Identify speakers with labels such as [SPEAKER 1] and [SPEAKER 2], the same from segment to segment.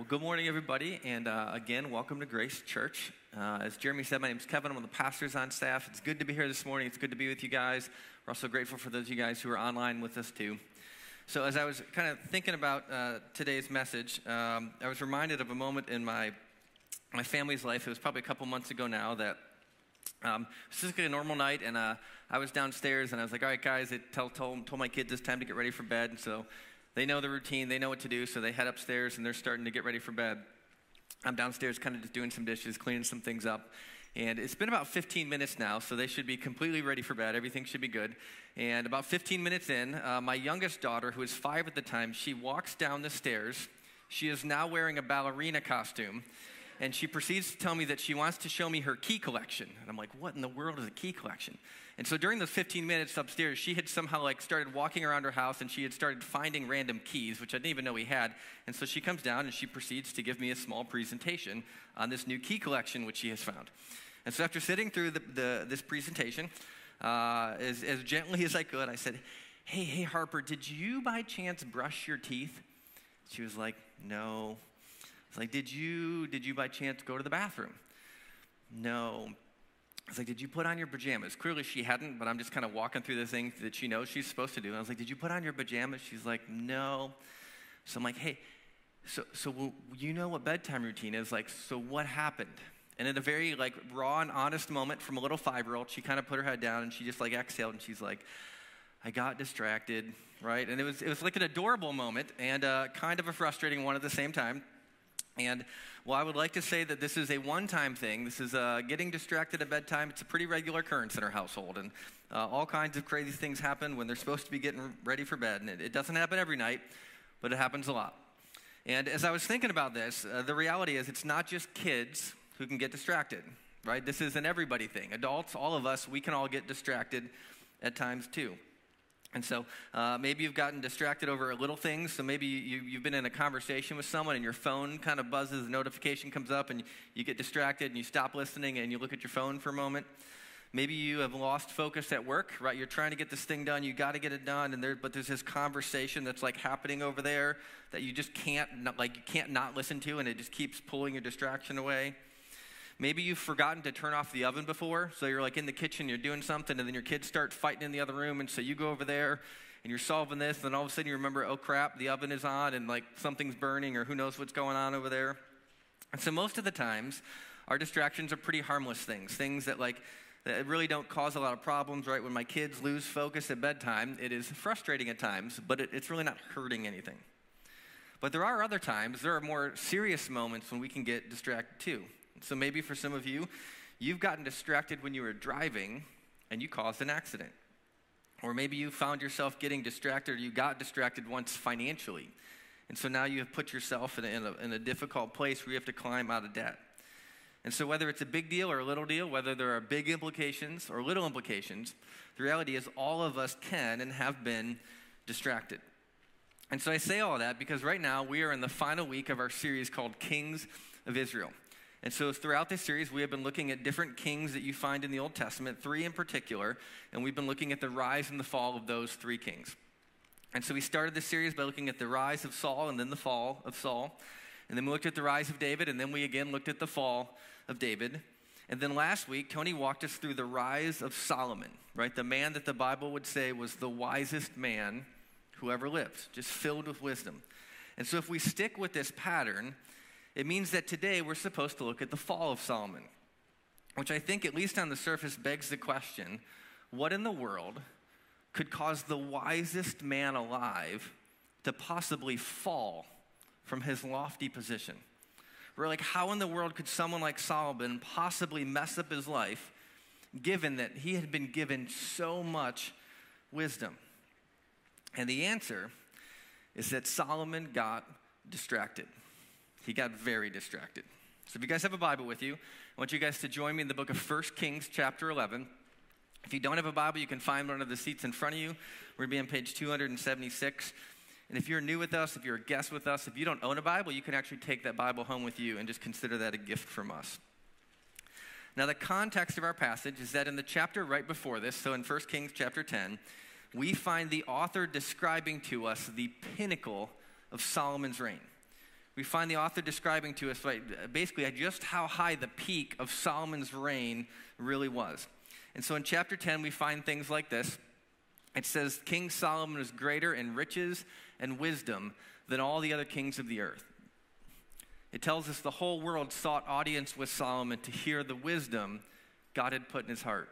[SPEAKER 1] Good morning, everybody, and again, welcome to Grace Church. As Jeremy said, my name is Kevin. I'm one of the pastors on staff. It's good to be here this morning. It's good to be with you guys. We're also grateful for those of you guys who are online with us, too. So as I was kind of thinking about today's message, I was reminded of a moment in my family's life. It was probably a couple months ago now that it was just like a normal night, and I was downstairs, and I was like, all right, guys, I told my kids it's time to get ready for bed, and so they know the routine, they know what to do, so they head upstairs and they're starting to get ready for bed. I'm downstairs kind of just doing some dishes, cleaning some things up. And it's been about 15 minutes now, so they should be completely ready for bed. Everything should be good. And about 15 minutes in, my youngest daughter, who was 5 at the time, she walks down the stairs. She is now wearing a ballerina costume. And she proceeds to tell me that she wants to show me her key collection. And I'm like, what in the world is a key collection? And so during those 15 minutes upstairs, she had somehow started walking around her house, and she had started finding random keys, which I didn't even know we had. And so she comes down and she proceeds to give me a small presentation on this new key collection which she has found. And so after sitting through this presentation, as gently as I could, I said, hey, Harper, did you by chance brush your teeth? She was like, no. I was like, did you by chance go to the bathroom? No. I was like, did you put on your pajamas? Clearly she hadn't, but I'm just kind of walking through the things that she knows she's supposed to do. And I was like, did you put on your pajamas? She's like, no. So I'm like, hey, so you know what bedtime routine is? Like, so what happened? And in a very raw and honest moment from a little 5-year-old, she kind of put her head down and she just exhaled and she's like, I got distracted, right? And it was like an adorable moment and kind of a frustrating one at the same time. And while I would like to say that this is a one-time thing, this is getting distracted at bedtime. It's a pretty regular occurrence in our household. And all kinds of crazy things happen when they're supposed to be getting ready for bed. And it doesn't happen every night, but it happens a lot. And as I was thinking about this, the reality is it's not just kids who can get distracted, right? This is an everybody thing. Adults, all of us, we can all get distracted at times too. And so maybe you've gotten distracted over little things. So maybe you've been in a conversation with someone and your phone kind of buzzes, a notification comes up and you get distracted and you stop listening and you look at your phone for a moment. Maybe you have lost focus at work, right? You're trying to get this thing done. You got to get it done. But there's this conversation that's happening over there that you just can't not listen to, and it just keeps pulling your distraction away. Maybe you've forgotten to turn off the oven before, so you're in the kitchen, you're doing something, and then your kids start fighting in the other room, and so you go over there, and you're solving this, and then all of a sudden you remember, oh crap, the oven is on, and something's burning, or who knows what's going on over there. And so most of the times, our distractions are pretty harmless things that that really don't cause a lot of problems, right? When my kids lose focus at bedtime, it is frustrating at times, but it's really not hurting anything. But there are other times, there are more serious moments when we can get distracted too. So maybe for some of you, you've gotten distracted when you were driving and you caused an accident. Or maybe you found yourself getting distracted, or you got distracted once financially. And so now you have put yourself in a difficult place where you have to climb out of debt. And so whether it's a big deal or a little deal, whether there are big implications or little implications, the reality is all of us can and have been distracted. And so I say all of that because right now we are in the final week of our series called Kings of Israel. And so throughout this series, we have been looking at different kings that you find in the Old Testament, 3 in particular, and we've been looking at the rise and the fall of those 3 kings. And so we started this series by looking at the rise of Saul and then the fall of Saul. And then we looked at the rise of David, and then we again looked at the fall of David. And then last week, Tony walked us through the rise of Solomon, right? The man that the Bible would say was the wisest man who ever lived, just filled with wisdom. And so if we stick with this pattern, it means that today we're supposed to look at the fall of Solomon, which I think, at least on the surface, begs the question, what in the world could cause the wisest man alive to possibly fall from his lofty position? We're how in the world could someone like Solomon possibly mess up his life, given that he had been given so much wisdom? And the answer is that Solomon got distracted. He got very distracted. So if you guys have a Bible with you, I want you guys to join me in the book of 1 Kings chapter 11. If you don't have a Bible, you can find one of the seats in front of you. We're going to be on page 276. And if you're new with us, if you're a guest with us, if you don't own a Bible, you can actually take that Bible home with you and just consider that a gift from us. Now, the context of our passage is that in the chapter right before this, so in 1 Kings chapter 10, we find the author describing to us the pinnacle of Solomon's reign. we find the author describing to us basically just how high the peak of Solomon's reign really was. And so in chapter 10, we find things like this. It says, King Solomon was greater in riches and wisdom than all the other kings of the earth. It tells us the whole world sought audience with Solomon to hear the wisdom God had put in his heart.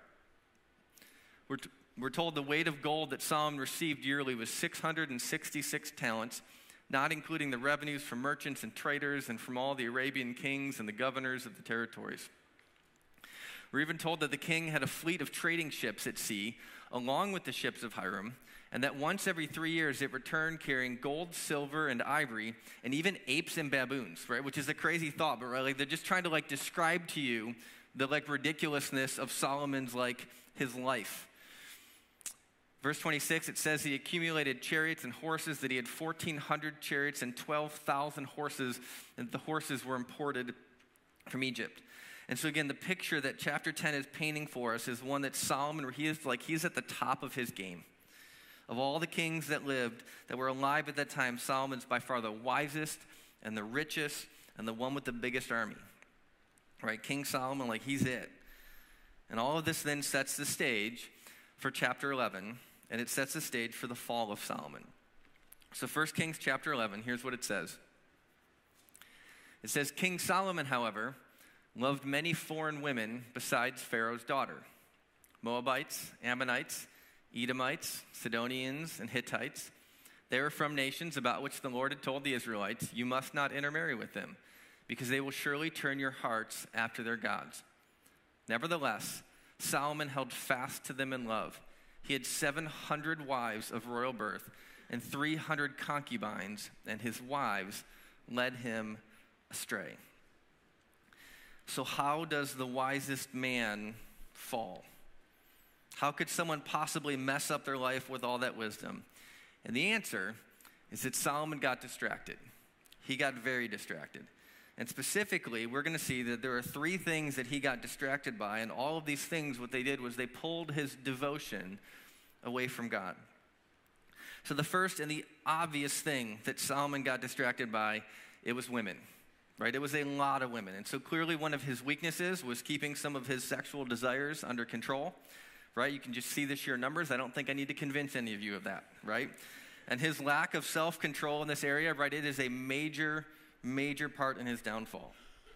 [SPEAKER 1] We're told the weight of gold that Solomon received yearly was 666 talents, not including the revenues from merchants and traders and from all the Arabian kings and the governors of the territories. We're even told that the king had a fleet of trading ships at sea, along with the ships of Hiram, and that once every 3 years it returned carrying gold, silver, and ivory, and even apes and baboons, right? Which is a crazy thought, but right, they're just trying to describe to you the ridiculousness of Solomon's his life. Verse 26, it says he accumulated chariots and horses, that he had 1,400 chariots and 12,000 horses, and the horses were imported from Egypt. And so again, the picture that chapter 10 is painting for us is one that Solomon, he's at the top of his game. Of all the kings that lived, that were alive at that time, Solomon's by far the wisest and the richest and the one with the biggest army. Right? King Solomon, he's it. And all of this then sets the stage for chapter 11, and it sets the stage for the fall of Solomon. So 1 Kings chapter 11, here's what it says. It says, King Solomon, however, loved many foreign women besides Pharaoh's daughter, Moabites, Ammonites, Edomites, Sidonians, and Hittites. They were from nations about which the Lord had told the Israelites, you must not intermarry with them, because they will surely turn your hearts after their gods. Nevertheless, Solomon held fast to them in love. He had 700 wives of royal birth and 300 concubines, and his wives led him astray. So how does the wisest man fall? How could someone possibly mess up their life with all that wisdom? And the answer is that Solomon got distracted. He got very distracted. And specifically, we're going to see that there are 3 things that he got distracted by, and all of these things, what they did was they pulled his devotion away from God. So the first and the obvious thing that Solomon got distracted by, it was women, right? It was a lot of women. And so clearly one of his weaknesses was keeping some of his sexual desires under control, right? You can just see the sheer numbers. I don't think I need to convince any of you of that, right? And his lack of self-control in this area, right, it is a major part in his downfall.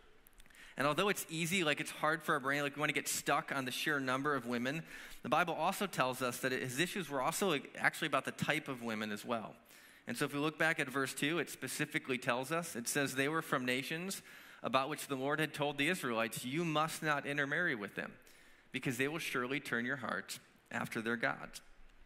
[SPEAKER 1] And although it's easy, it's hard for our brain, we want to get stuck on the sheer number of women, the Bible also tells us that his issues were also actually about the type of women as well. And so if we look back at verse 2, it specifically tells us, it says they were from nations about which the Lord had told the Israelites, you must not intermarry with them, because they will surely turn your hearts after their gods.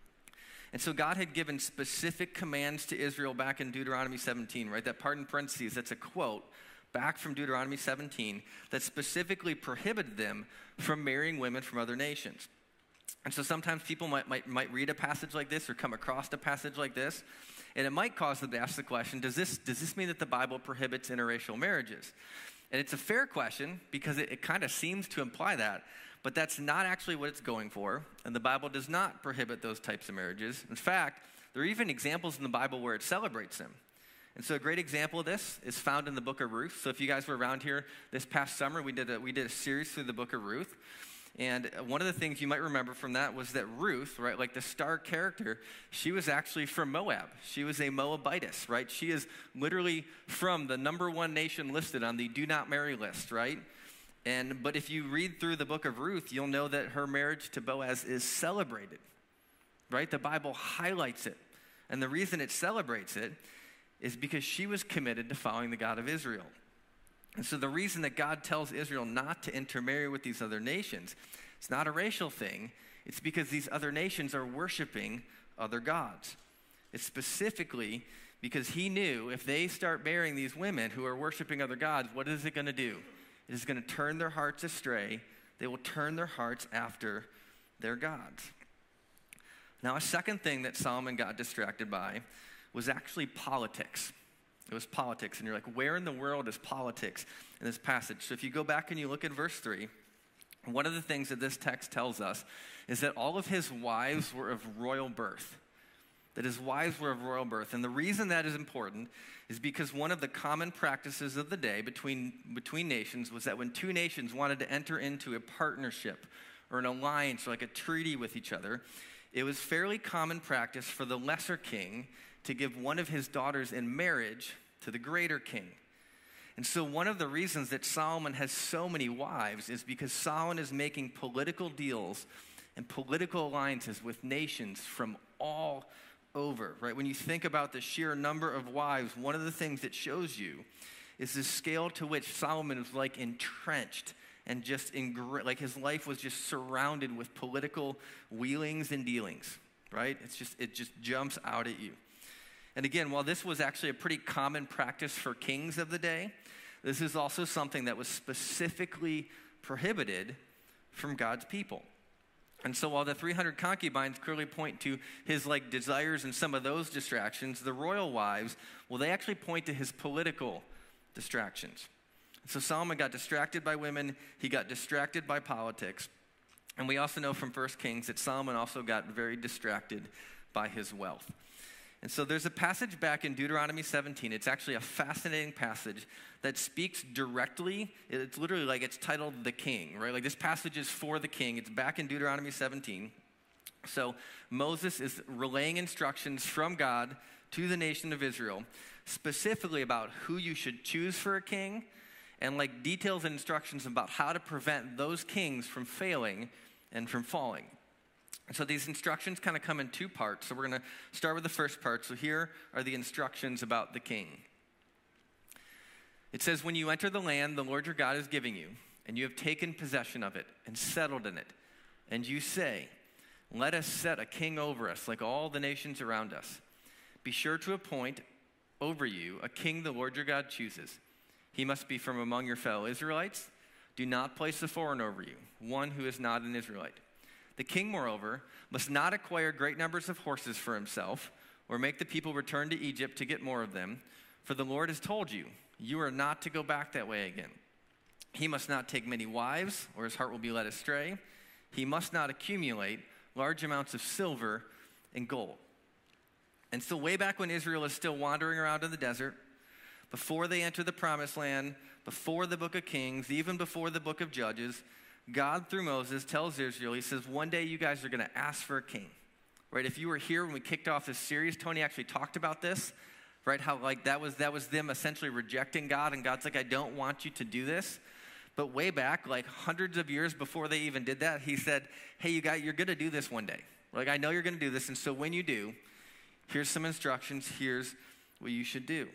[SPEAKER 1] And so God had given specific commands to Israel back in Deuteronomy 17, right? That part in parentheses, that's a quote back from Deuteronomy 17 that specifically prohibited them from marrying women from other nations. And so sometimes people might read a passage like this or come across a passage like this, and it might cause them to ask the question, does this mean that the Bible prohibits interracial marriages? And it's a fair question because it kind of seems to imply that. But that's not actually what it's going for, and the Bible does not prohibit those types of marriages. In fact, there are even examples in the Bible where it celebrates them. And so a great example of this is found in the book of Ruth. So if you guys were around here this past summer, we did a series through the book of Ruth. And one of the things you might remember from that was that Ruth, right, the star character, she was actually from Moab. She was a Moabitess, right? She is literally from the number 1 nation listed on the do not marry list, right? But if you read through the book of Ruth, you'll know that her marriage to Boaz is celebrated, right? The Bible highlights it. And the reason it celebrates it is because she was committed to following the God of Israel. And so the reason that God tells Israel not to intermarry with these other nations, it's not a racial thing. It's because these other nations are worshiping other gods. It's specifically because he knew if they start marrying these women who are worshiping other gods, what is it going to do? It is going to turn their hearts astray. They will turn their hearts after their gods. Now, a second thing that Solomon got distracted by was actually politics. It was politics. And you're like, where in the world is politics in this passage? So if you go back and you look at verse 3, one of the things that this text tells us is that all of his wives were of royal birth. that his wives were of royal birth. And the reason that is important is because one of the common practices of the day between nations was that when two nations wanted to enter into a partnership or an alliance or like a treaty with each other, it was fairly common practice for the lesser king to give one of his daughters in marriage to the greater king. And so one of the reasons that Solomon has so many wives is because Solomon is making political deals and political alliances with nations from all over, right? When you think about the sheer number of wives, one of the things that shows you is the scale to which Solomon was like entrenched and just like his life was just surrounded with political wheelings and dealings, right? It just jumps out at you. And again, while this was actually a pretty common practice for kings of the day, this is also something that was specifically prohibited from God's people. And so while the 300 concubines clearly point to his like desires and some of those distractions, the royal wives, well, they actually point to his political distractions. So Solomon got distracted by women, he got distracted by politics. And we also know from 1 Kings that Solomon also got very distracted by his wealth. And so there's a passage back in Deuteronomy 17. It's actually a fascinating passage that speaks directly. It's literally like it's titled The King, right? Like this passage is for the king. It's back in Deuteronomy 17. So Moses is relaying instructions from God to the nation of Israel, specifically about who you should choose for a king and like details and instructions about how to prevent those kings from failing and from falling. So these instructions kind of come in two parts. So we're going to start with the first part. So here are the instructions about the king. It says, when you enter the land the Lord your God is giving you, and you have taken possession of it and settled in it, and you say, let us set a king over us like all the nations around us. Be sure to appoint over you a king the Lord your God chooses. He must be from among your fellow Israelites. Do not place a foreigner over you, one who is not an Israelite. The king, moreover, must not acquire great numbers of horses for himself or make the people return to Egypt to get more of them, for the Lord has told you, you are not to go back that way again. He must not take many wives, or his heart will be led astray. He must not accumulate large amounts of silver and gold. And so way back when Israel is still wandering around in the desert, before they enter the promised land, before the book of Kings, even before the book of Judges, God, through Moses, tells Israel, he says, one day you guys are going to ask for a king, right? If you were here when we kicked off this series, Tony actually talked about this, right? How like that was them essentially rejecting God, and God's like, I don't want you to do this. But way back, like hundreds of years before they even did that, he said, hey, you're going to do this one day. Like, I know you're going to do this, and so when you do, here's some instructions, here's what you should do.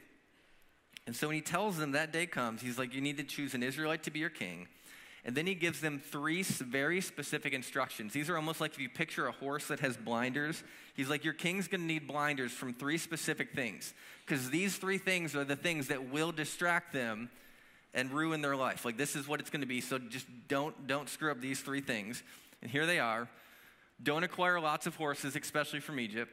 [SPEAKER 1] And so when he tells them that day comes, he's like, you need to choose an Israelite to be your king. And then he gives them three very specific instructions. These are almost like if you picture a horse that has blinders. He's like, your king's going to need blinders from three specific things, because these three things are the things that will distract them and ruin their life. Like, this is what it's going to be, so just don't screw up these three things. And here they are. Don't acquire lots of horses, especially from Egypt.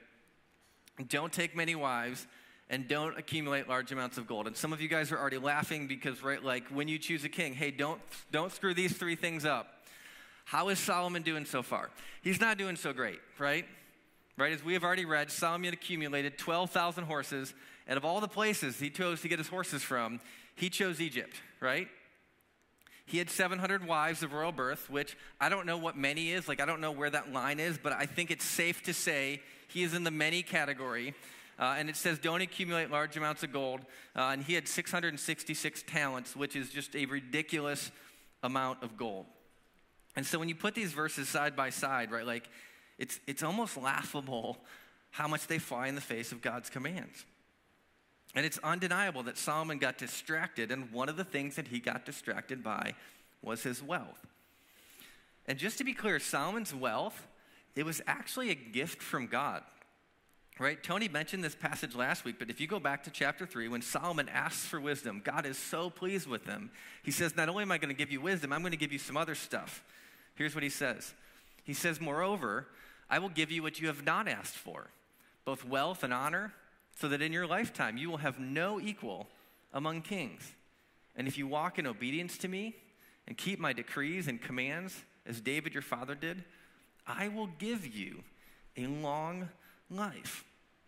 [SPEAKER 1] Don't take many wives. And don't accumulate large amounts of gold. And some of you guys are already laughing because, right, like when you choose a king, hey, don't screw these three things up. How is Solomon doing so far? He's not doing so great, right? Right, as we have already read, Solomon accumulated 12,000 horses, and of all the places he chose to get his horses from, he chose Egypt, right? He had 700 wives of royal birth, which I don't know what many is. Like, I don't know where that line is, but I think it's safe to say he is in the many category. And it says, don't accumulate large amounts of gold. And he had 666 talents, which is just a ridiculous amount of gold. And so when you put these verses side by side, right, like it's almost laughable how much they fly in the face of God's commands. And it's undeniable that Solomon got distracted, and one of the things that he got distracted by was his wealth. And just to be clear, Solomon's wealth, it was actually a gift from God. Right? Tony mentioned this passage last week, but if you go back to chapter 3, when Solomon asks for wisdom, God is so pleased with him. He says, not only am I going to give you wisdom, I'm going to give you some other stuff. Here's what he says. He says, moreover, I will give you what you have not asked for, both wealth and honor, so that in your lifetime you will have no equal among kings. And if you walk in obedience to me and keep my decrees and commands, as David your father did, I will give you a long life.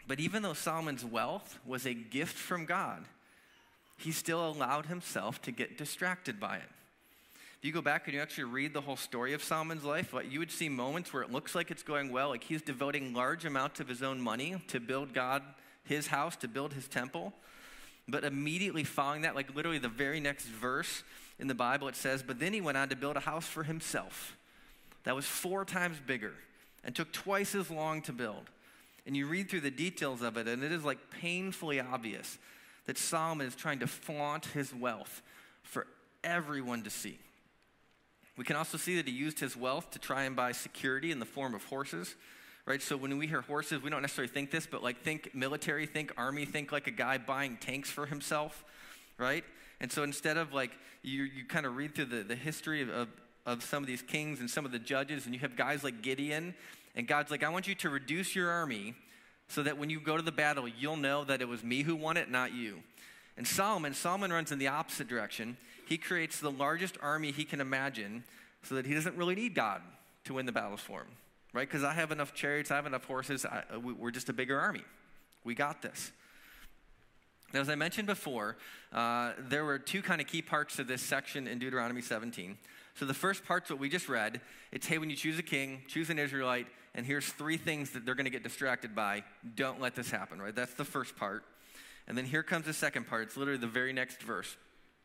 [SPEAKER 1] But even though Solomon's wealth was a gift from God, he still allowed himself to get distracted by it. If you go back and you actually read the whole story of Solomon's life, you would see moments where it looks like it's going well, like he's devoting large amounts of his own money to build God his house, to build his temple. But immediately following that, like literally the very next verse in the Bible, it says, but then he went on to build a house for himself that was 4 times bigger and took twice as long to build. And you read through the details of it, and it is like painfully obvious that Solomon is trying to flaunt his wealth for everyone to see. We can also see that he used his wealth to try and buy security in the form of horses, right? So when we hear horses, we don't necessarily think this, but like think military, think army, think like a guy buying tanks for himself, right? And so instead of like, you kind of read through the history of some of these kings and some of the judges, and you have guys like Gideon, and God's like, I want you to reduce your army so that when you go to the battle, you'll know that it was me who won it, not you. And Solomon runs in the opposite direction. He creates the largest army he can imagine so that he doesn't really need God to win the battles for him, right? Because I have enough chariots, I have enough horses, we're just a bigger army. We got this. Now, as I mentioned before, there were 2 kind of key parts to this section in Deuteronomy 17. So the first part's what we just read. It's, hey, when you choose a king, choose an Israelite, and here's 3 things that they're going to get distracted by. Don't let this happen, right? That's the first part. And then here comes the second part. It's literally the very next verse.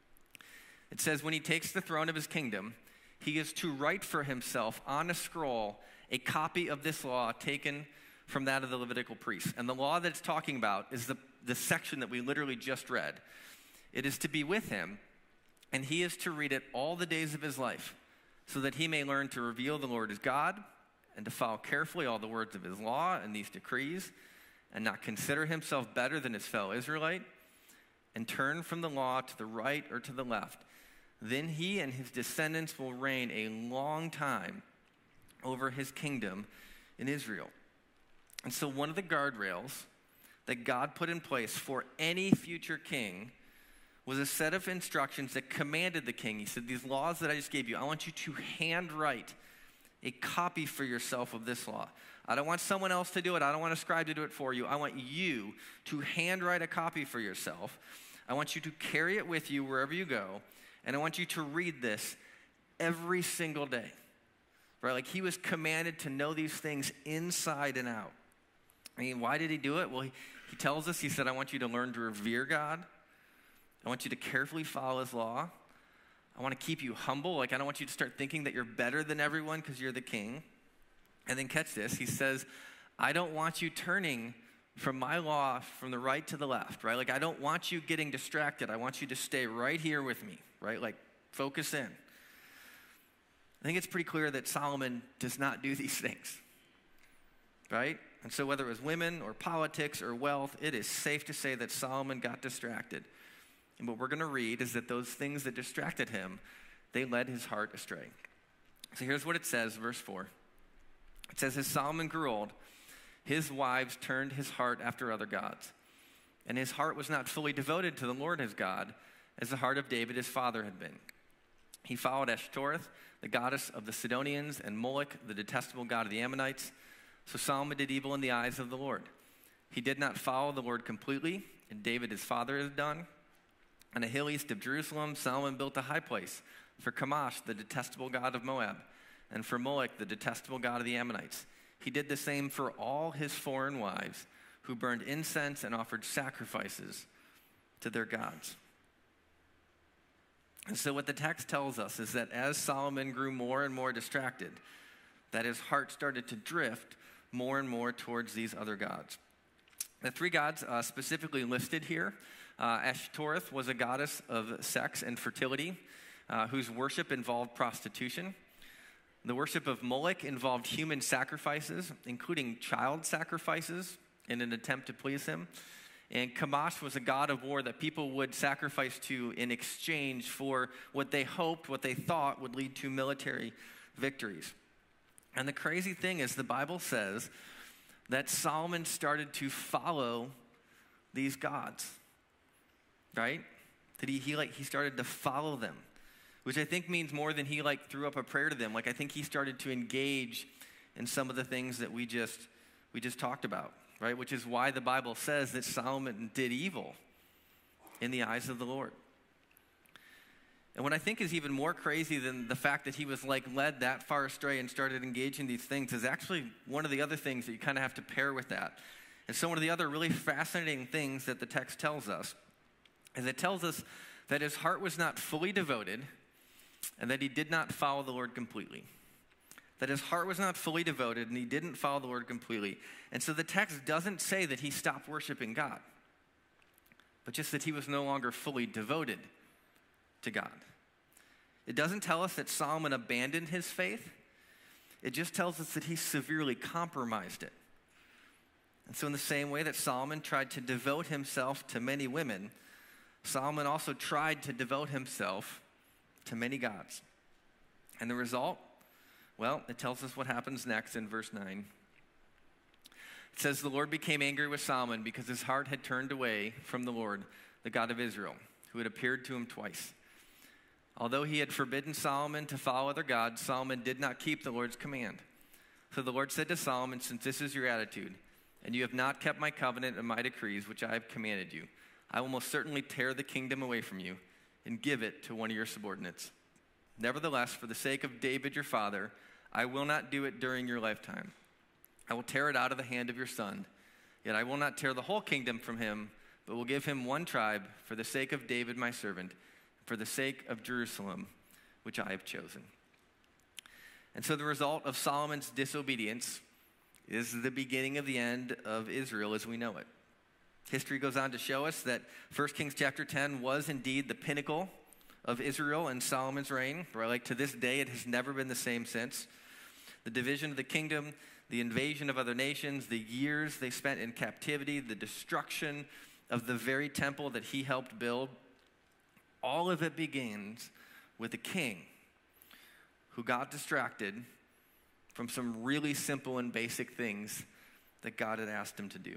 [SPEAKER 1] It says, when he takes the throne of his kingdom, he is to write for himself on a scroll a copy of this law taken from that of the Levitical priests. And the law that it's talking about is the section that we literally just read. It is to be with him, and he is to read it all the days of his life, so that he may learn to reveal the Lord as God, and to follow carefully all the words of his law and these decrees, and not consider himself better than his fellow Israelite, and turn from the law to the right or to the left. Then he and his descendants will reign a long time over his kingdom in Israel. And so one of the guardrails that God put in place for any future king was a set of instructions that commanded the king. He said, these laws that I just gave you, I want you to handwrite a copy for yourself of this law. I don't want someone else to do it. I don't want a scribe to do it for you. I want you to handwrite a copy for yourself. I want you to carry it with you wherever you go. And I want you to read this every single day, right? Like he was commanded to know these things inside and out. I mean, why did he do it? Well, he tells us, he said, I want you to learn to revere God. I want you to carefully follow his law. I want to keep you humble. Like, I don't want you to start thinking that you're better than everyone because you're the king. And then catch this. He says, I don't want you turning from my law from the right to the left, right? Like, I don't want you getting distracted. I want you to stay right here with me, right? Like, focus in. I think it's pretty clear that Solomon does not do these things, right? And so whether it was women or politics or wealth, it is safe to say that Solomon got distracted. And what we're going to read is that those things that distracted him, they led his heart astray. So here's what it says, verse 4. It says, as Solomon grew old, his wives turned his heart after other gods. And his heart was not fully devoted to the Lord his God, as the heart of David his father had been. He followed Ashtoreth, the goddess of the Sidonians, and Moloch, the detestable god of the Ammonites. So Solomon did evil in the eyes of the Lord. He did not follow the Lord completely, and David his father had done. On a hill east of Jerusalem, Solomon built a high place for Chemosh, the detestable god of Moab, and for Moloch, the detestable god of the Ammonites. He did the same for all his foreign wives, who burned incense and offered sacrifices to their gods. And so what the text tells us is that as Solomon grew more and more distracted, that his heart started to drift more and more towards these other gods. The 3 gods specifically listed here, Ashtoreth was a goddess of sex and fertility, whose worship involved prostitution. The worship of Moloch involved human sacrifices, including child sacrifices, in an attempt to please him. And Chemosh was a god of war that people would sacrifice to in exchange for what they hoped, what they thought would lead to military victories. And the crazy thing is the Bible says that Solomon started to follow these gods, right? That he started to follow them, which I think means more than he threw up a prayer to them. I think he started to engage in some of the things that we just talked about. right? Which is why the Bible says that Solomon did evil in the eyes of the Lord. And what I think is even more crazy than the fact that he was led that far astray and started engaging these things is actually one of the other things that you kind of have to pair with that. And so one of the other really fascinating things that the text tells us is it tells us that his heart was not fully devoted and that he did not follow the Lord completely. That his heart was not fully devoted and he didn't follow the Lord completely. And so the text doesn't say that he stopped worshiping God, but just that he was no longer fully devoted to God. It doesn't tell us that Solomon abandoned his faith. It just tells us that he severely compromised it. And so in the same way that Solomon tried to devote himself to many women, Solomon also tried to devote himself to many gods. And the result? Well, it tells us what happens next in verse 9. It says, the Lord became angry with Solomon because his heart had turned away from the Lord, the God of Israel, who had appeared to him twice. Although he had forbidden Solomon to follow other gods, Solomon did not keep the Lord's command. So the Lord said to Solomon, since this is your attitude, and you have not kept my covenant and my decrees, which I have commanded you, I will most certainly tear the kingdom away from you and give it to one of your subordinates. Nevertheless, for the sake of David your father, I will not do it during your lifetime. I will tear it out of the hand of your son. Yet I will not tear the whole kingdom from him, but will give him one tribe for the sake of David my servant, for the sake of Jerusalem, which I have chosen. And so the result of Solomon's disobedience is the beginning of the end of Israel as we know it. History goes on to show us that 1 Kings chapter 10 was indeed the pinnacle of Israel and Solomon's reign. Right? To this day, it has never been the same since. The division of the kingdom, the invasion of other nations, the years they spent in captivity, the destruction of the very temple that he helped build, all of it begins with a king who got distracted from some really simple and basic things that God had asked him to do.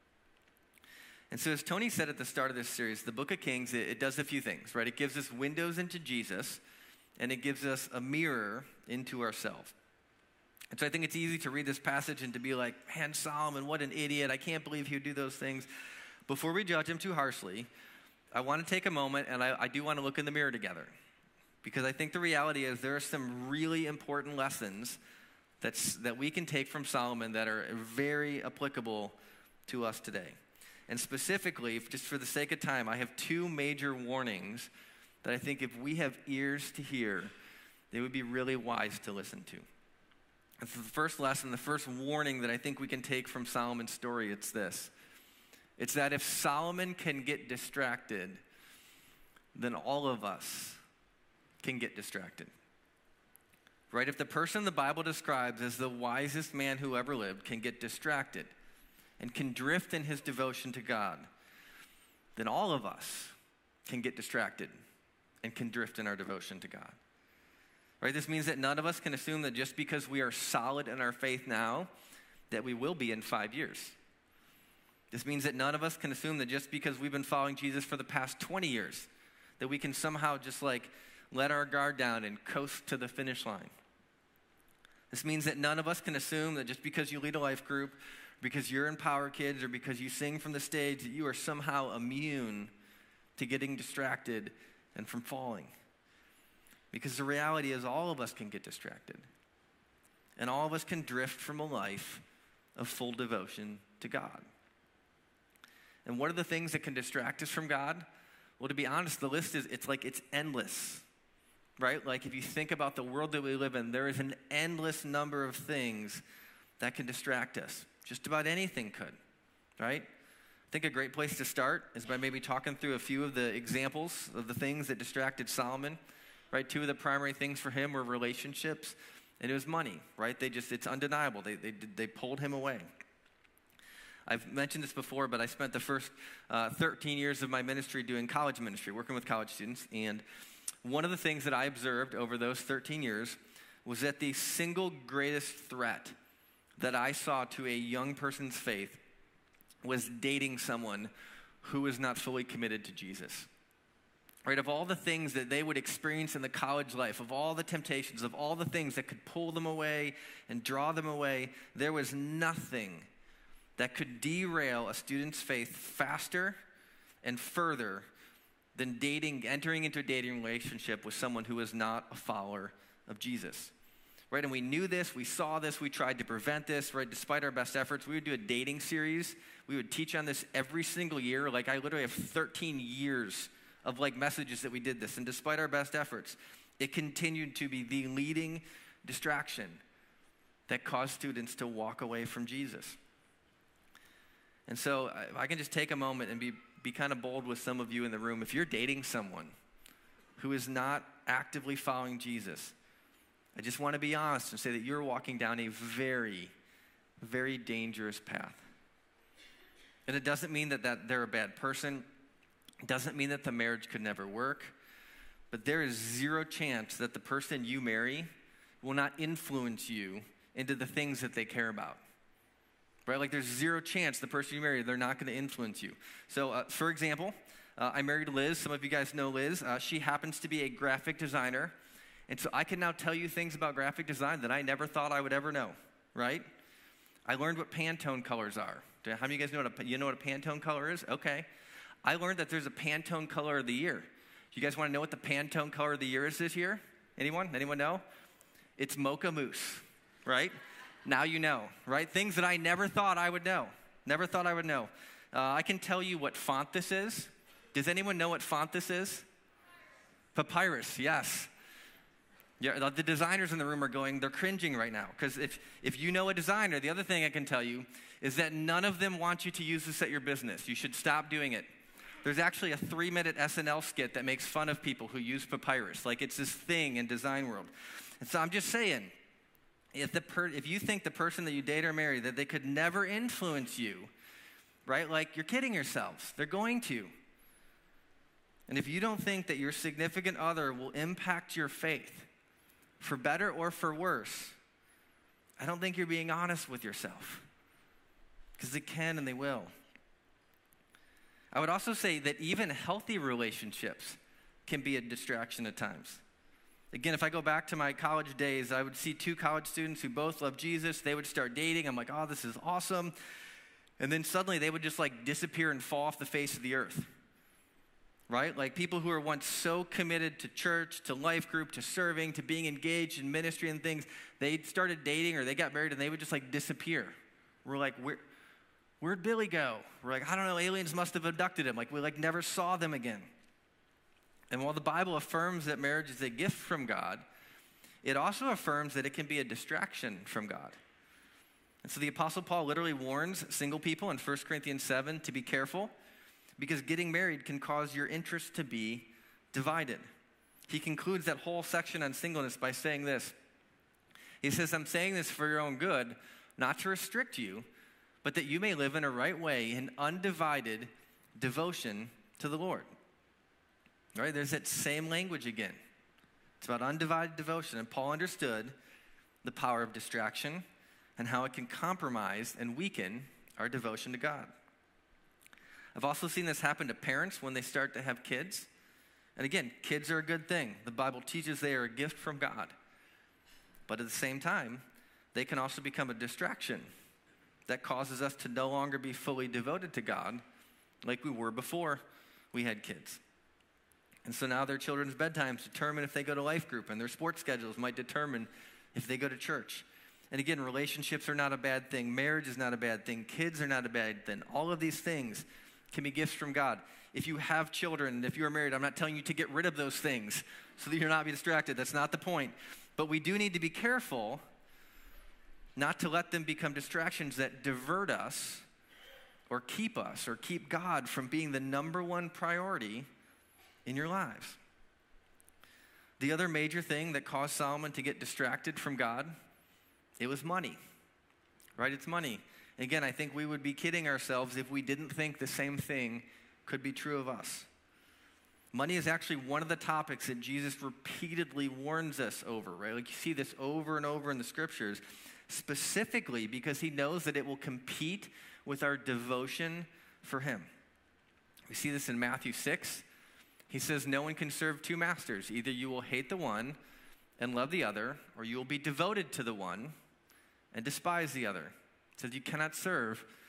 [SPEAKER 1] And so as Tony said at the start of this series, the book of Kings, it does a few things, right? It gives us windows into Jesus, and it gives us a mirror into ourselves. And so I think it's easy to read this passage and to be like, man, Solomon, what an idiot. I can't believe he would do those things. Before we judge him too harshly, I want to take a moment, and I do want to look in the mirror together. Because I think the reality is there are some really important lessons that we can take from Solomon that are very applicable to us today. And specifically, just for the sake of time, I have two major warnings that I think if we have ears to hear, they would be really wise to listen to. And so the first lesson, the first warning that I think we can take from Solomon's story, it's this. It's that if Solomon can get distracted, then all of us can get distracted. Right? If the person the Bible describes as the wisest man who ever lived can get distracted and can drift in his devotion to God, then all of us can get distracted and can drift in our devotion to God. Right? This means that none of us can assume that just because we are solid in our faith now, that we will be in 5 years. This means that none of us can assume that just because we've been following Jesus for the past 20 years, that we can somehow just let our guard down and coast to the finish line. This means that none of us can assume that just because you lead a life group, because you're in Power Kids, or because you sing from the stage, that you are somehow immune to getting distracted and from falling. Because the reality is all of us can get distracted. And all of us can drift from a life of full devotion to God. And what are the things that can distract us from God? Well, to be honest, the list is, it's endless, right? Like if you think about the world that we live in, there is an endless number of things that can distract us. Just about anything could, right? I think a great place to start is by maybe talking through a few of the examples of the things that distracted Solomon, right? Two of the primary things for him were relationships and it was money, right? It's undeniable. They pulled him away. I've mentioned this before, but I spent the first 13 years of my ministry doing college ministry, working with college students. And one of the things that I observed over those 13 years was that the single greatest threat that I saw to a young person's faith was dating someone who was not fully committed to Jesus. Right? Of all the things that they would experience in the college life, of all the temptations, of all the things that could pull them away and draw them away, there was nothing that could derail a student's faith faster and further than entering into a dating relationship with someone who is not a follower of Jesus. Right? And we knew this, we saw this, we tried to prevent this, right? Despite our best efforts, we would do a dating series. We would teach on this every single year. Like, I literally have 13 years of like messages that we did this. And despite our best efforts, it continued to be the leading distraction that caused students to walk away from Jesus. And so I can just take a moment and be kind of bold with some of you in the room. If you're dating someone who is not actively following Jesus, I just want to be honest and say that you're walking down a very, very dangerous path. And it doesn't mean that they're a bad person. It doesn't mean that the marriage could never work. But there is zero chance that the person you marry will not influence you into the things that they care about. Right? Like, there's zero chance the person you marry, they're not going to influence you. So, for example, I married Liz. Some of you guys know Liz. She happens to be a graphic designer. And so I can now tell you things about graphic design that I never thought I would ever know, right? I learned what Pantone colors are. How many of you guys know what a Pantone color is? Okay. I learned that there's a Pantone color of the year. You guys want to know what the Pantone color of the year is this year? Anyone? Anyone know? It's Mocha Mousse, right? Now you know, right? Things that I never thought I would know. Never thought I would know. I can tell you what font this is. Does anyone know what font this is? Papyrus, yes. Yeah, the designers in the room are they're cringing right now. Because if you know a designer, the other thing I can tell you is that none of them want you to use this at your business. You should stop doing it. There's actually a 3-minute SNL skit that makes fun of people who use papyrus. Like, it's this thing in design world. And so I'm just saying, if you think the person that you date or marry, that they could never influence you, right? Like, you're kidding yourselves. They're going to. And if you don't think that your significant other will impact your faith, for better or for worse, I don't think you're being honest with yourself. Because they can and they will. I would also say that even healthy relationships can be a distraction at times. Again, if I go back to my college days, I would see 2 college students who both love Jesus. They would start dating. I'm like, oh, this is awesome. And then suddenly they would just like disappear and fall off the face of the earth. Right? Like, people who are once so committed to church, to life group, to serving, to being engaged in ministry and things, they started dating or they got married and they would just like disappear. We're like, where'd Billy go? We're like, I don't know, aliens must have abducted him. Like, we like never saw them again. And while the Bible affirms that marriage is a gift from God, it also affirms that it can be a distraction from God. And so the Apostle Paul literally warns single people in 1 Corinthians 7 to be careful, because getting married can cause your interest to be divided. He concludes that whole section on singleness by saying this. He says, I'm saying this for your own good, not to restrict you, but that you may live in a right way in undivided devotion to the Lord. Right? There's that same language again. It's about undivided devotion. And Paul understood the power of distraction and how it can compromise and weaken our devotion to God. I've also seen this happen to parents when they start to have kids. And again, kids are a good thing. The Bible teaches they are a gift from God. But at the same time, they can also become a distraction that causes us to no longer be fully devoted to God like we were before we had kids. And so now their children's bedtimes determine if they go to life group, and their sports schedules might determine if they go to church. And again, relationships are not a bad thing. Marriage is not a bad thing. Kids are not a bad thing. All of these things can be gifts from God. If you have children, if you are married, I'm not telling you to get rid of those things so that you're not be distracted. That's not the point. But we do need to be careful not to let them become distractions that divert us or keep God from being the number one priority in your lives. The other major thing that caused Solomon to get distracted from God, it was money. Right? It's money. Again, I think we would be kidding ourselves if we didn't think the same thing could be true of us. Money is actually one of the topics that Jesus repeatedly warns us over, right? Like, you see this over and over in the scriptures, specifically because he knows that it will compete with our devotion for him. We see this in Matthew 6. He says, no one can serve 2 masters. Either you will hate the one and love the other, or you will be devoted to the one and despise the other. It says you cannot serve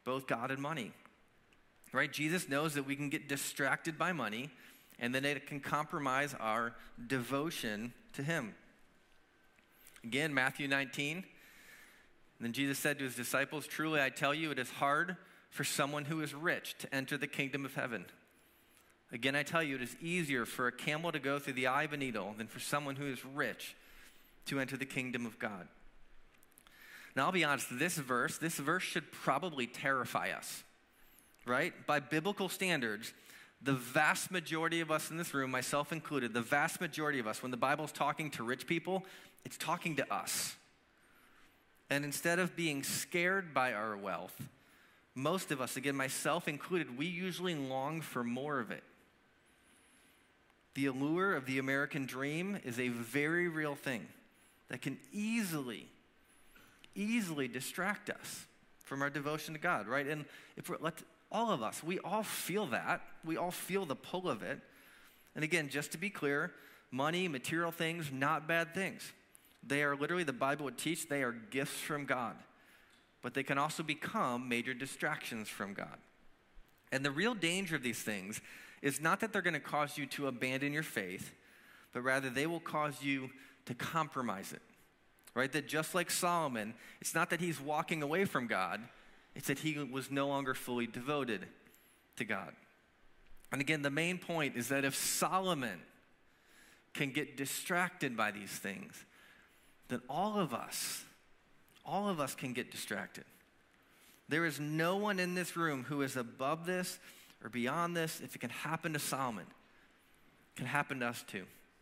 [SPEAKER 1] both God and money. Right? Jesus knows that we can get distracted by money, and then it can compromise our devotion to him. Again, Matthew 19. And then Jesus said to his disciples, "Truly I tell you, it is hard for someone who is rich to enter the kingdom of heaven. Again, I tell you, it is easier for a camel to go through the eye of a needle than for someone who is rich to enter the kingdom of God." Now, I'll be honest, this verse should probably terrify us, right? By biblical standards, the vast majority of us in this room, myself included, the vast majority of us, when the Bible's talking to rich people, it's talking to us. And instead of being scared by our wealth, most of us, again, myself included, we usually long for more of it. The allure of the American dream is a very real thing that can easily distract us from our devotion to God, right? And if all of us, we all feel that. We all feel the pull of it. And again, just to be clear, money, material things, not bad things. They are literally, the Bible would teach, they are gifts from God. But they can also become major distractions from God. And the real danger of these things is not that they're going to cause you to abandon your faith, but rather they will cause you to compromise it, right? That just like Solomon, it's not that he's walking away from God, it's that he was no longer fully devoted to God. And again, the main point is that if Solomon can get distracted by these things, then all of us can get distracted. There is no one in this room who is above this or beyond this. If it can happen to Solomon, it can happen to us too.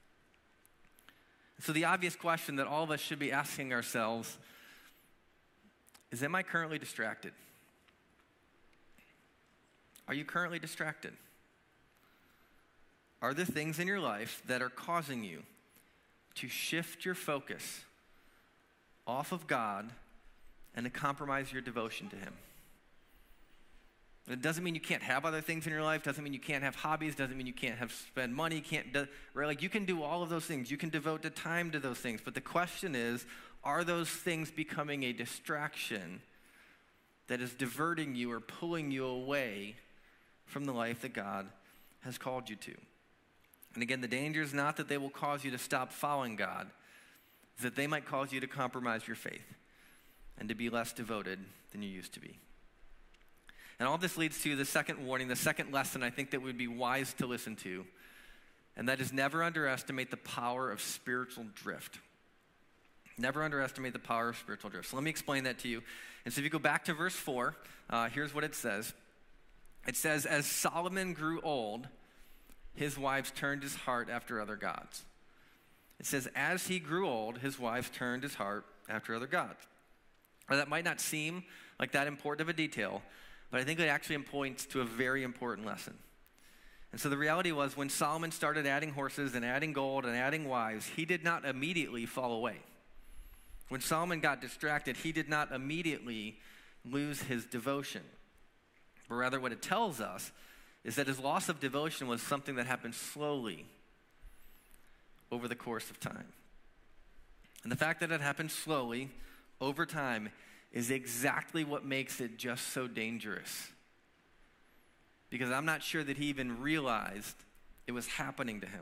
[SPEAKER 1] So the obvious question that all of us should be asking ourselves is, am I currently distracted? Are you currently distracted? Are there things in your life that are causing you to shift your focus off of God and to compromise your devotion to him? It doesn't mean you can't have other things in your life, doesn't mean you can't have hobbies, doesn't mean you can't spend money, right? Like you can do all of those things. You can devote the time to those things. But the question is, are those things becoming a distraction that is diverting you or pulling you away from the life that God has called you to? And again, the danger is not that they will cause you to stop following God, it's that they might cause you to compromise your faith and to be less devoted than you used to be. And all this leads to the second warning, the second lesson I think that would be wise to listen to, and that is never underestimate the power of spiritual drift. Never underestimate the power of spiritual drift. So let me explain that to you. And so if you go back to verse 4, here's what it says. It says, as Solomon grew old, his wives turned his heart after other gods. It says, as he grew old, his wives turned his heart after other gods. Now, that might not seem like that important of a detail, but I think it actually points to a very important lesson. And so the reality was, when Solomon started adding horses and adding gold and adding wives, he did not immediately fall away. When Solomon got distracted, he did not immediately lose his devotion. But rather what it tells us is that his loss of devotion was something that happened slowly over the course of time. And the fact that it happened slowly over time is exactly what makes it just so dangerous. Because I'm not sure that he even realized it was happening to him.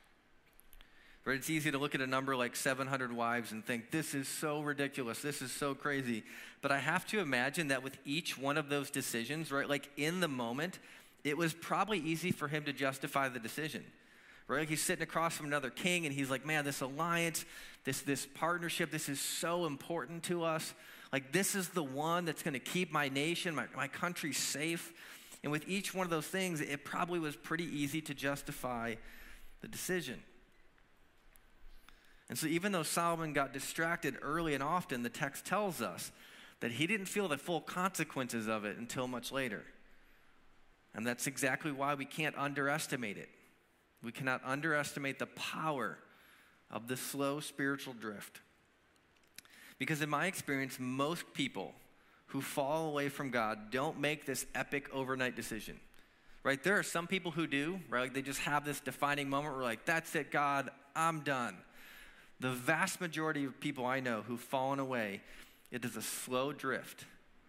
[SPEAKER 1] Right? It's easy to look at a number like 700 wives and think, this is so ridiculous, this is so crazy. But I have to imagine that with each one of those decisions, right, like in the moment, it was probably easy for him to justify the decision. Right? Like he's sitting across from another king and he's like, man, this alliance, this partnership, this is so important to us. Like this is the one that's going to keep my nation, my country safe. And with each one of those things, it probably was pretty easy to justify the decision. And so even though Solomon got distracted early and often, the text tells us that he didn't feel the full consequences of it until much later. And that's exactly why we can't underestimate it. We cannot underestimate the power of the slow spiritual drift. Because in my experience, most people who fall away from God don't make this epic overnight decision, right? There are some people who do, right? Like they just have this defining moment where like, that's it, God, I'm done. The vast majority of people I know who've fallen away, it is a slow drift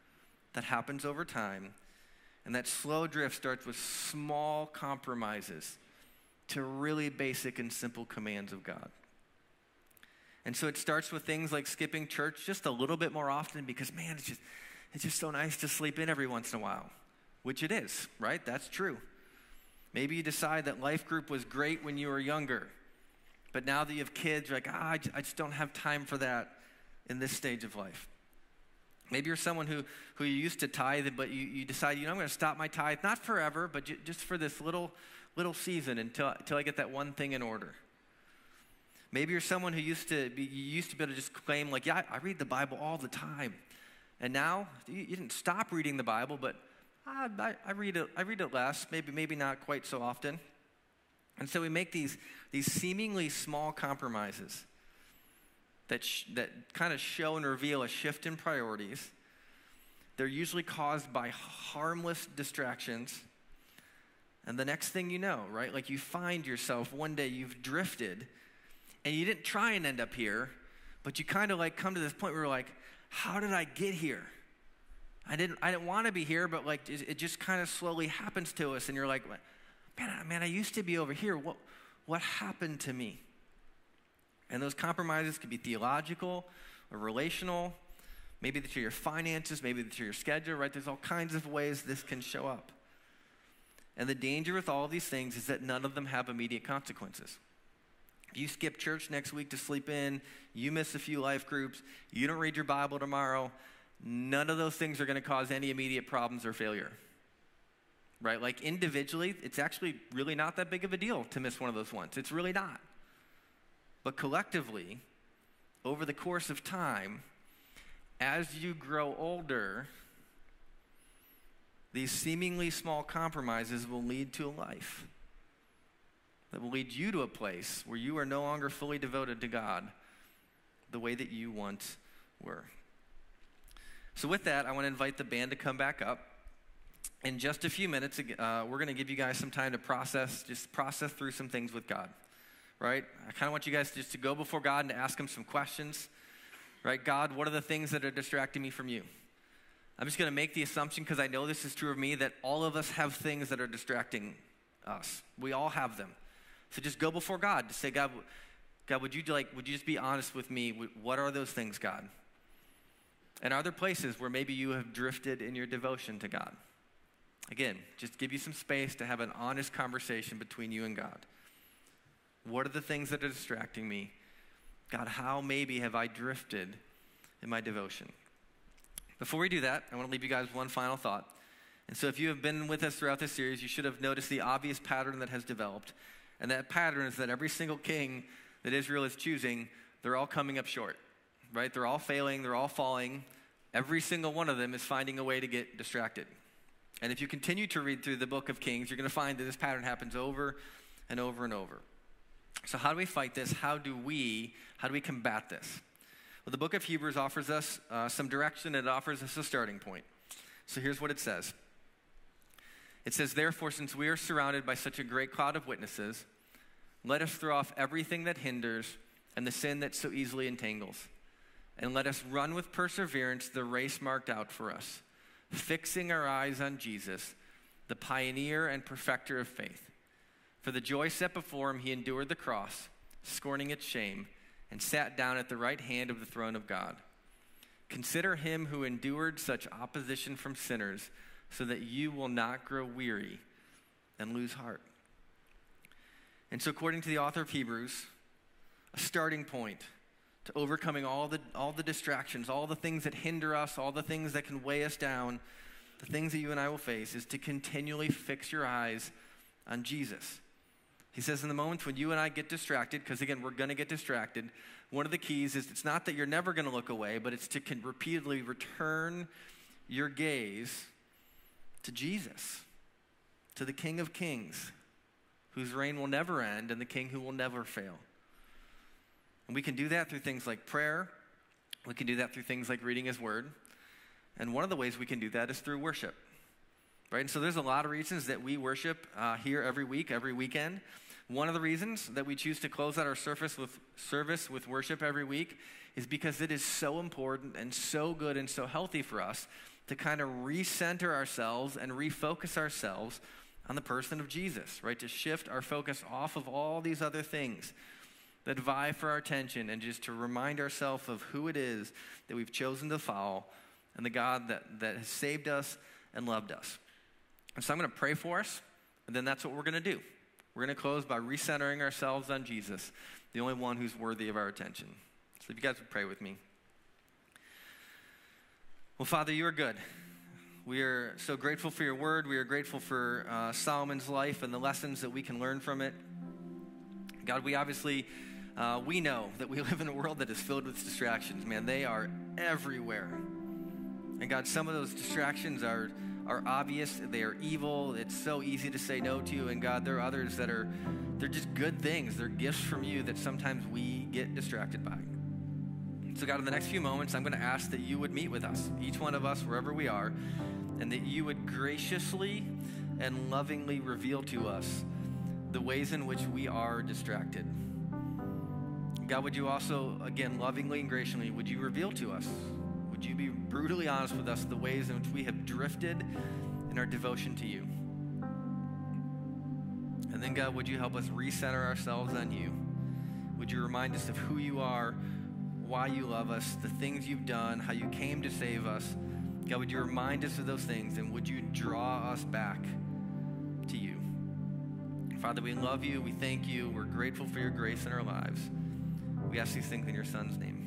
[SPEAKER 1] that happens over time. And that slow drift starts with small compromises to really basic and simple commands of God. And so it starts with things like skipping church just a little bit more often because, man, it's just so nice to sleep in every once in a while, which it is, right? That's true. Maybe you decide that life group was great when you were younger, but now that you have kids, you're like, I just don't have time for that in this stage of life. Maybe you're someone who you used to tithe, but you decide, I'm going to stop my tithe, not forever, but just for this little season until I get that one thing in order. Maybe you're someone who used to be able to just claim, like, yeah, I read the Bible all the time. And now, you didn't stop reading the Bible, but I read it less, maybe not quite so often. And so we make these seemingly small compromises that kind of show and reveal a shift in priorities. They're usually caused by harmless distractions. And the next thing you know, right, like you find yourself one day you've drifted, and you didn't try and end up here, but you kind of like come to this point where you're like, how did I get here? I didn't want to be here, but like it just kind of slowly happens to us, and you're like, man, I used to be over here. What happened to me? And those compromises could be theological or relational. Maybe to your finances, maybe to your schedule, right? There's all kinds of ways this can show up. And the danger with all of these things is that none of them have immediate consequences. If you skip church next week to sleep in, you miss a few life groups, you don't read your Bible tomorrow, none of those things are going to cause any immediate problems or failure. Right? Like individually, it's actually really not that big of a deal to miss one of those ones. It's really not. But collectively, over the course of time, as you grow older, these seemingly small compromises will lead to a life that will lead you to a place where you are no longer fully devoted to God the way that you once were. So with that, I want to invite the band to come back up. In just a few minutes, we're going to give you guys some time to process through some things with God, right? I kind of want you guys just to go before God and to ask him some questions, right? God, what are the things that are distracting me from you? I'm just going to make the assumption, because I know this is true of me, that all of us have things that are distracting us. We all have them. So just go before God to say, God, would you just be honest with me? What are those things, God? And are there places where maybe you have drifted in your devotion to God? Again, just give you some space to have an honest conversation between you and God. What are the things that are distracting me? God, how maybe have I drifted in my devotion? Before we do that, I want to leave you guys one final thought. And so if you have been with us throughout this series, you should have noticed the obvious pattern that has developed. And that pattern is that every single king that Israel is choosing, they're all coming up short, right? They're all failing, they're all falling. Every single one of them is finding a way to get distracted. And if you continue to read through the book of Kings, you're going to find that this pattern happens over and over and over. So how do we fight this? How do we combat this? Well, the book of Hebrews offers us some direction, and it offers us a starting point. So here's what it says. It says, therefore, since we are surrounded by such a great cloud of witnesses, let us throw off everything that hinders and the sin that so easily entangles. And let us run with perseverance the race marked out for us, fixing our eyes on Jesus, the pioneer and perfecter of faith. For the joy set before him, he endured the cross, scorning its shame, and sat down at the right hand of the throne of God. Consider him who endured such opposition from sinners, so that you will not grow weary and lose heart. And so according to the author of Hebrews, a starting point to overcoming all the distractions, all the things that hinder us, all the things that can weigh us down, the things that you and I will face, is to continually fix your eyes on Jesus. He says in the moments when you and I get distracted, because again, we're going to get distracted, one of the keys is it's not that you're never going to look away, but it's to repeatedly return your gaze to Jesus, to the King of Kings, whose reign will never end, and the King who will never fail. And we can do that through things like prayer. We can do that through things like reading his word. And one of the ways we can do that is through worship. Right? And so there's a lot of reasons that we worship here every week, every weekend. One of the reasons that we choose to close out our service with worship every week is because it is so important and so good and so healthy for us to kind of recenter ourselves and refocus ourselves on the person of Jesus, right? To shift our focus off of all these other things that vie for our attention and just to remind ourselves of who it is that we've chosen to follow and the God that has saved us and loved us. And so I'm going to pray for us, and then that's what we're going to do. We're going to close by recentering ourselves on Jesus, the only one who's worthy of our attention. So if you guys would pray with me. Well, Father, you are good. We are so grateful for your word. We are grateful for Solomon's life and the lessons that we can learn from it. God, we obviously, we know that we live in a world that is filled with distractions. Man, they are everywhere. And God, some of those distractions are obvious. They are evil. It's so easy to say no to. And God, there are others that they're just good things. They're gifts from you that sometimes we get distracted by. So God, in the next few moments, I'm going to ask that you would meet with us, each one of us, wherever we are, and that you would graciously and lovingly reveal to us the ways in which we are distracted. God, would you also, again, lovingly and graciously, would you reveal to us, would you be brutally honest with us, the ways in which we have drifted in our devotion to you? And then, God, would you help us recenter ourselves on you? Would you remind us of who you are, why you love us, the things you've done, how you came to save us? God, would you remind us of those things, and would you draw us back to you? Father, we love you. We thank you. We're grateful for your grace in our lives. We ask these things in your Son's name.